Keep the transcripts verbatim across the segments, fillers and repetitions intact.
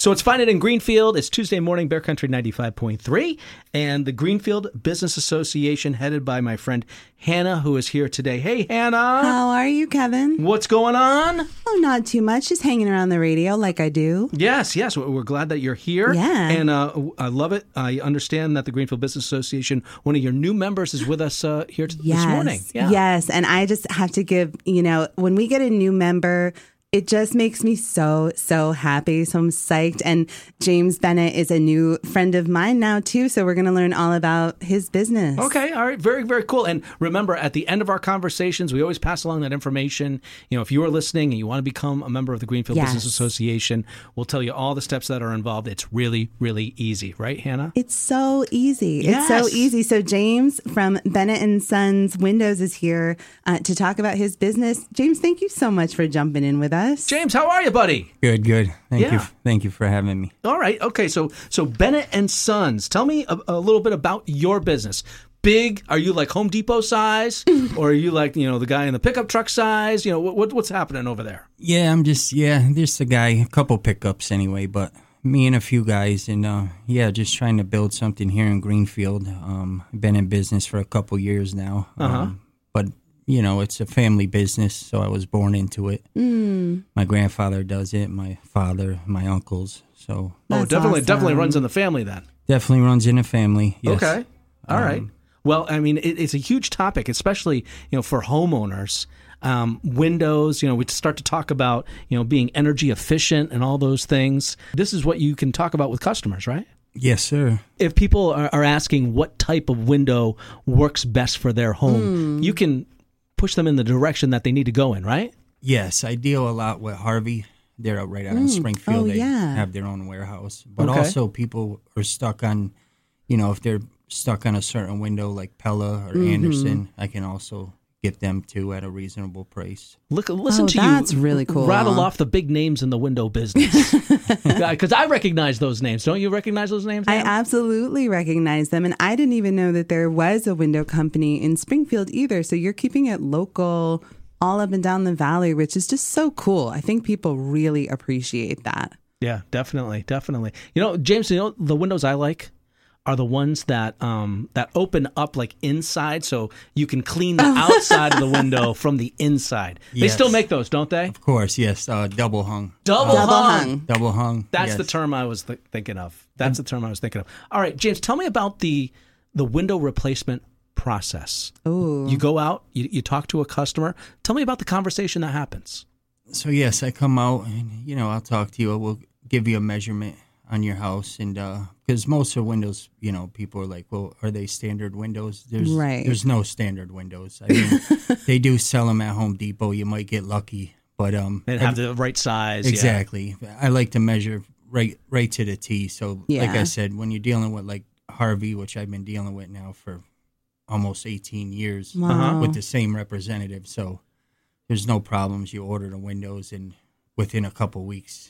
So it's Find It in Greenfield. It's Tuesday morning, Bear Country ninety-five point three. And the Greenfield Business Association, headed by my friend Hannah, who is here today. Hey, Hannah. How are you, Kevin? What's going on? Oh, not too much. Just hanging around the radio like I do. Yes, yes. We're glad that you're here. Yeah. And uh, I love it. I understand that the Greenfield Business Association, one of your new members, is with us uh, here t- yes. this morning. Yeah. Yes. And I just have to give, you know, when we get a new member, it just makes me so, so happy. So I'm psyched. And James Bennett is a new friend of mine now, too. So we're going to learn all about his business. Okay. All right. Very, very cool. And remember, at the end of our conversations, we always pass along that information. You know, if you are listening and you want to become a member of the Greenfield yes. Business Association, we'll tell you all the steps that are involved. It's really, really easy. Right, Hannah? It's so easy. Yes. It's so easy. So James from Bennett and Sons Windows is here uh, to talk about his business. James, thank you so much for jumping in with us. James, how are you, buddy? Good, good. Thank Yeah. you. Thank you for having me. All right. Okay. So, so Bennett and Sons, tell me a, a little bit about your business. Big? Are you like Home Depot size, or are you like, you know, the guy in the pickup truck size? You know, what what's happening over there? Yeah, I'm just yeah, there's a guy, a couple pickups anyway, but me and a few guys, and uh, yeah, just trying to build something here in Greenfield. Um, been in business for a couple years now, um, Uh-huh. but you know, it's a family business, so I was born into it. Mm. My grandfather does it, my father, my uncles. So Oh, That's definitely, awesome. definitely runs in the family then. definitely runs in a family. Yes. Okay. All Um, right. Well, I mean, it, it's a huge topic, especially, you know, for homeowners. Um, windows, you know, we start to talk about, you know, being energy efficient and all those things. This is what you can talk about with customers, right? Yes, sir. If people are, are asking what type of window works best for their home, you can push them in the direction that they need to go in, right? Yes, I deal a lot with Harvey. They're out right out in Springfield. Oh, they yeah. have their own warehouse. But Okay. also people are stuck on, you know, if they're stuck on a certain window like Pella or Anderson, I can also get them to at a reasonable price. Look, listen Oh, to that's you really cool. rattle off the big names in the window business. Because I recognize those names. Don't you recognize those names? I Hannah? absolutely recognize them. And I didn't even know that there was a window company in Springfield either. So you're keeping it local all up and down the valley, which is just so cool. I think people really appreciate that. Yeah, definitely, definitely. You know, James, you know, the windows I like are the ones that um, that open up like inside, so you can clean the outside of the window from the inside. They Yes. still make those, don't they? Of course, yes, uh, double hung. Double, Double hung. hung. Double hung. That's yes. the term I was th- thinking of. That's the term I was thinking of. All right, James, tell me about the the window replacement process. Oh, You go out, you, you talk to a customer. Tell me about the conversation that happens. So yes, I come out and you know I'll talk to you. We'll give you a measurement on your house, and because most of the windows, you know, people are like, well, are they standard windows? There's Right. there's no standard windows. I mean, they do sell them at Home Depot. You might get lucky, but um, They have the right size. yeah. exactly. I like to measure right right to the T. So like Yeah. I said, when you're dealing with like Harvey, which I've been dealing with now for almost eighteen years wow. with the same representative, so there's no problems. You order the windows, and within a couple weeks,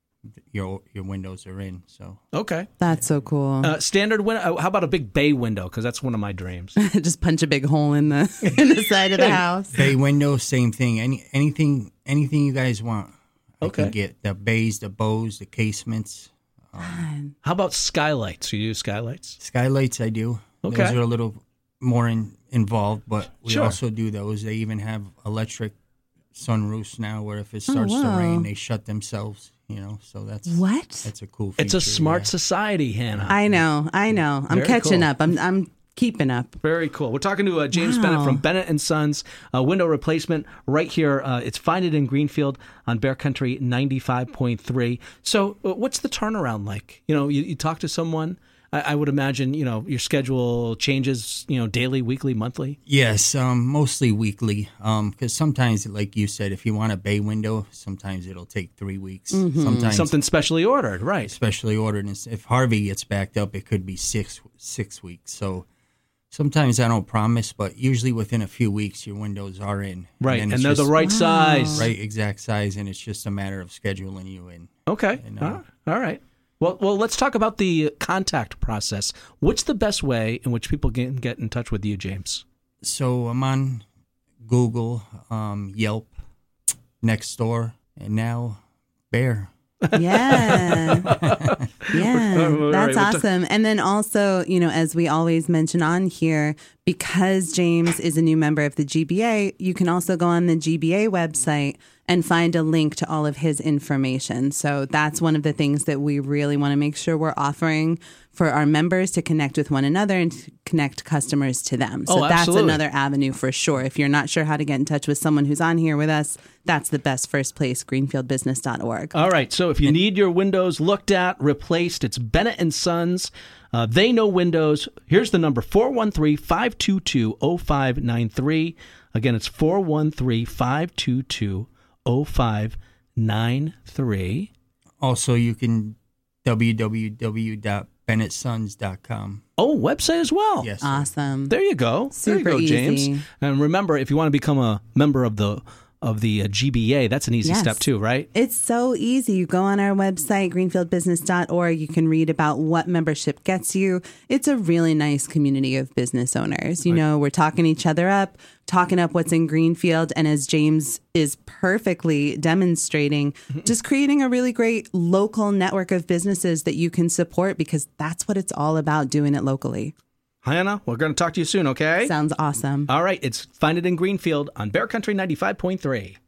your your windows are in. So Okay. That's so cool. Uh, standard window. How about a big bay window? Because that's one of my dreams. Just punch a big hole in the in the side of the house. bay windows, same thing. Any anything anything you guys want, I Okay. can get the bays, the bows, the casements, Man. How about skylights? You use skylights? skylights. I do. Okay. Those are a little more in, involved, but we Sure. also do those. They even have electric sunroofs now, where if it starts to wow. rain, they shut themselves. You know, so that's What? that's a cool feature. It's a smart yeah. society, Hannah. I know, I know. I'm Very catching cool. up. I'm I'm keeping up. Very cool. We're talking to uh, James Wow. Bennett from Bennett and Sons, uh, window replacement right here. Uh, it's Find It in Greenfield on Bear Country ninety-five point three. So uh, what's the turnaround like? You know, you, you talk to someone, I, I would imagine, you know, your schedule changes, you know, daily, weekly, monthly. Yes, um, mostly weekly. Um, because sometimes, like you said, if you want a bay window, sometimes it'll take three weeks. Sometimes Something specially ordered, right? especially ordered. And if Harvey gets backed up, it could be six six weeks. So sometimes I don't promise, but usually within a few weeks, your windows are in. Right. then And, it's they're just the right size. right exact size, and it's just a matter of scheduling you in. Okay. And, uh, Ah, all right. Well, well, let's talk about the contact process. What's the best way in which people can get in touch with you, James? So I'm on Google, um, Yelp, Nextdoor, and now Bear. Yeah. Yeah. All That's right, awesome. And then also, you know, as we always mention on here, because James is a new member of the G B A, you can also go on the G B A website and find a link to all of his information. So that's one of the things that we really want to make sure we're offering for our members to connect with one another and to connect customers to them. So Oh, that's absolutely. another avenue for sure. If you're not sure how to get in touch with someone who's on here with us, that's the best first place, greenfield business dot org. All right. So if you need your windows looked at, replaced, it's Bennett and Sons. Uh, they know windows. Here's the number, four one three, five two two, zero five nine three. Again, it's four one three, five two two, zero five nine three. Also, you can w w w dot bennett sons dot com. Oh, website as well. Yes. sir. Awesome. There you go. Super there you go, James. easy. And remember, if you want to become a member of the of the uh, G B A, that's an easy Yes. step too, right? It's so easy. You go on our website, greenfield business dot org. You can read about what membership gets you. It's a really nice community of business owners. You know, we're talking each other up, talking up what's in Greenfield. And as James is perfectly demonstrating, just creating a really great local network of businesses that you can support, because that's what it's all about, doing it locally. Hannah, we're going to talk to you soon, okay? Sounds awesome. All right. It's Find It in Greenfield on Bear Country ninety-five point three.